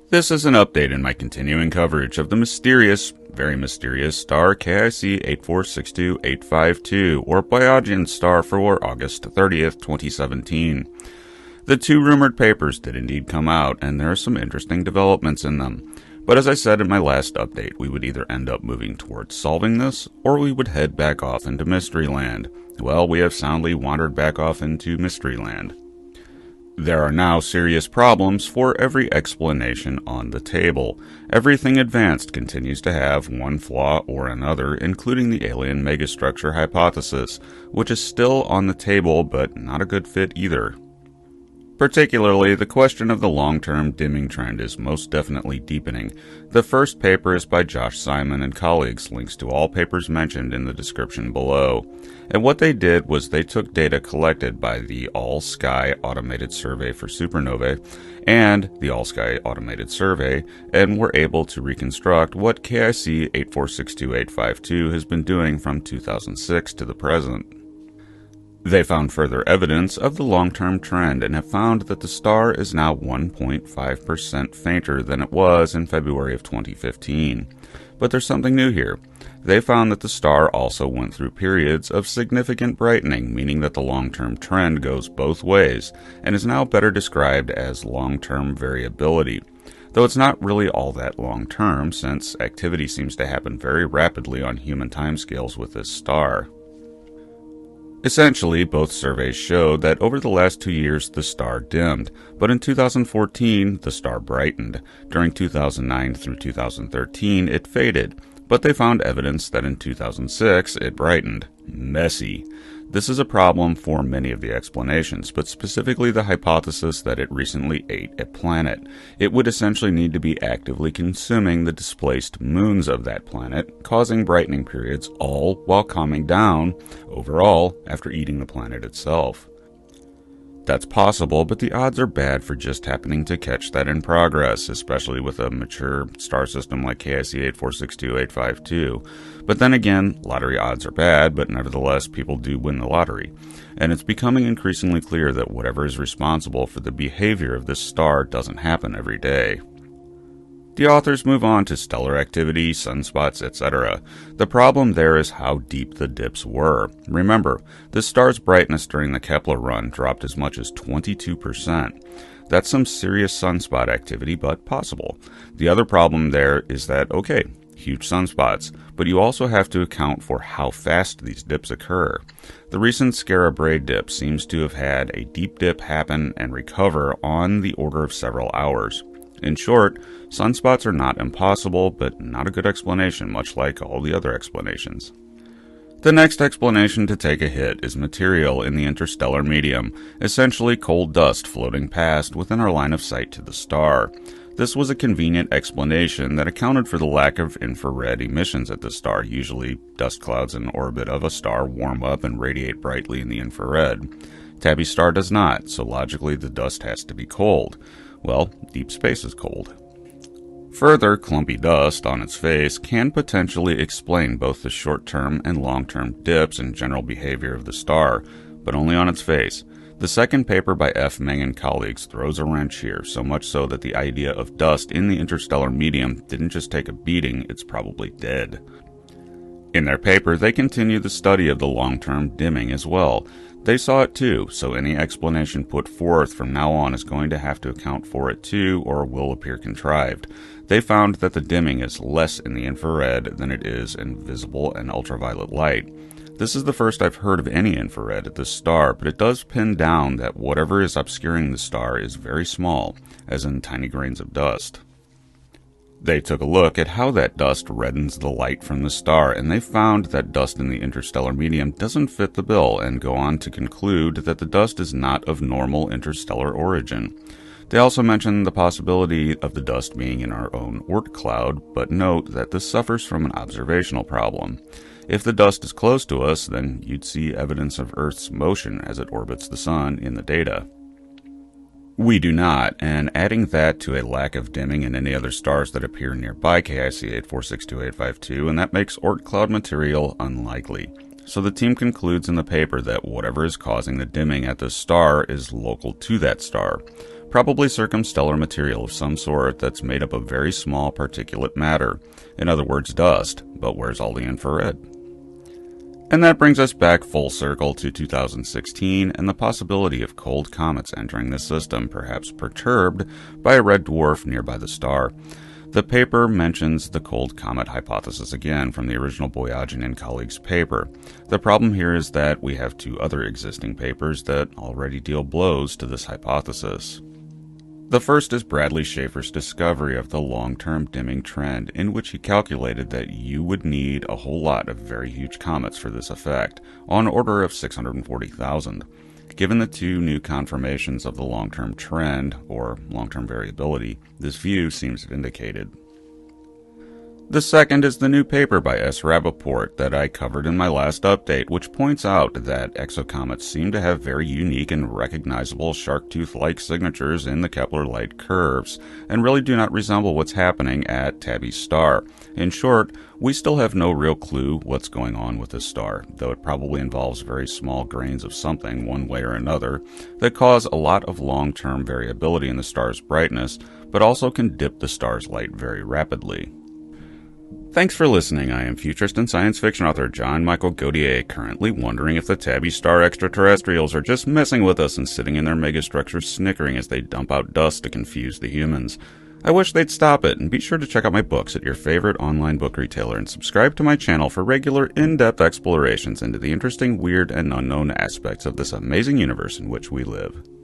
This is an update in my continuing coverage of the mysterious, very mysterious star KIC 8462852, or Boyajian star for August 30th, 2017. The two rumored papers did indeed come out, and there are some interesting developments in them. But as I said in my last update, we would either end up moving towards solving this, or we would head back off into Mystery Land. Well, we have soundly wandered back off into Mystery Land. There are now serious problems for every explanation on the table. Everything advanced continues to have one flaw or another, including the alien megastructure hypothesis, which is still on the table but not a good fit either. Particularly, the question of the long-term dimming trend is most definitely deepening. The first paper is by Josh Simon and colleagues, links to all papers mentioned in the description below. And what they did was they took data collected by the All-Sky Automated Survey for Supernovae and the All-Sky Automated Survey, and were able to reconstruct what KIC 8462852 has been doing from 2006 to the present. They found further evidence of the long-term trend and have found that the star is now 1.5% fainter than it was in February of 2015. But there's something new here. They found that the star also went through periods of significant brightening, meaning that the long-term trend goes both ways, and is now better described as long-term variability. Though it's not really all that long-term, since activity seems to happen very rapidly on human timescales with this star. Essentially, both surveys showed that over the last 2 years the star dimmed, but in 2014 the star brightened. During 2009 through 2013 it faded, but they found evidence that in 2006 it brightened. Messy. This is a problem for many of the explanations, but specifically the hypothesis that it recently ate a planet. It would essentially need to be actively consuming the displaced moons of that planet, causing brightening periods, all while calming down overall after eating the planet itself. That's possible, but the odds are bad for just happening to catch that in progress, especially with a mature star system like KIC 8462852. But then again, lottery odds are bad, but nevertheless people do win the lottery. And it's becoming increasingly clear that whatever is responsible for the behavior of this star doesn't happen every day. The authors move on to stellar activity, sunspots, etc. The problem there is how deep the dips were. Remember, the star's brightness during the Kepler run dropped as much as 22%. That's some serious sunspot activity, but possible. The other problem there is that, okay, huge sunspots, but you also have to account for how fast these dips occur. The recent Skara Brae dip seems to have had a deep dip happen and recover on the order of several hours. In short, sunspots are not impossible, but not a good explanation, much like all the other explanations. The next explanation to take a hit is material in the interstellar medium, essentially cold dust floating past within our line of sight to the star. This was a convenient explanation that accounted for the lack of infrared emissions at the star. Usually, dust clouds in orbit of a star warm up and radiate brightly in the infrared. Tabby's star does not, so logically the dust has to be cold. Well, deep space is cold. Further, clumpy dust on its face can potentially explain both the short-term and long-term dips and general behavior of the star, but only on its face. The second paper by F. Meng and colleagues throws a wrench here, so much so that the idea of dust in the interstellar medium didn't just take a beating, it's probably dead. In their paper, they continue the study of the long-term dimming as well. They saw it too, so any explanation put forth from now on is going to have to account for it too, or will appear contrived. They found that the dimming is less in the infrared than it is in visible and ultraviolet light. This is the first I've heard of any infrared at this star, but it does pin down that whatever is obscuring the star is very small, as in tiny grains of dust. They took a look at how that dust reddens the light from the star, and they found that dust in the interstellar medium doesn't fit the bill, and go on to conclude that the dust is not of normal interstellar origin. They also mention the possibility of the dust being in our own Oort cloud, but note that this suffers from an observational problem. If the dust is close to us, then you'd see evidence of Earth's motion as it orbits the Sun in the data. We do not, and adding that to a lack of dimming in any other stars that appear nearby KIC 8462852, and that makes Oort cloud material unlikely. So the team concludes in the paper that whatever is causing the dimming at this star is local to that star. probably circumstellar material of some sort that's made up of very small particulate matter. In other words, dust. But where's all the infrared? And that brings us back full circle to 2016 and the possibility of cold comets entering the system, perhaps perturbed by a red dwarf nearby the star. The paper mentions the cold comet hypothesis again from the original Boyajian and colleagues paper. The problem here is that we have two other existing papers that already deal blows to this hypothesis. The first is Bradley Schaefer's discovery of the long-term dimming trend, in which he calculated that you would need a whole lot of very huge comets for this effect, on order of 640,000. Given the two new confirmations of the long-term trend, or long-term variability, this view seems vindicated. The second is the new paper by S. Rappaport that I covered in my last update, which points out that exocomets seem to have very unique and recognizable shark-tooth-like signatures in the Kepler light curves, and really do not resemble what's happening at Tabby's star. In short, we still have no real clue what's going on with this star, though it probably involves very small grains of something, one way or another, that cause a lot of long-term variability in the star's brightness, but also can dip the star's light very rapidly. Thanks for listening. I am futurist and science fiction author John Michael Godier, currently wondering if the Tabby star extraterrestrials are just messing with us and sitting in their megastructures snickering as they dump out dust to confuse the humans. I wish they'd stop it, and be sure to check out my books at your favorite online book retailer and subscribe to my channel for regular in-depth explorations into the interesting, weird, and unknown aspects of this amazing universe in which we live.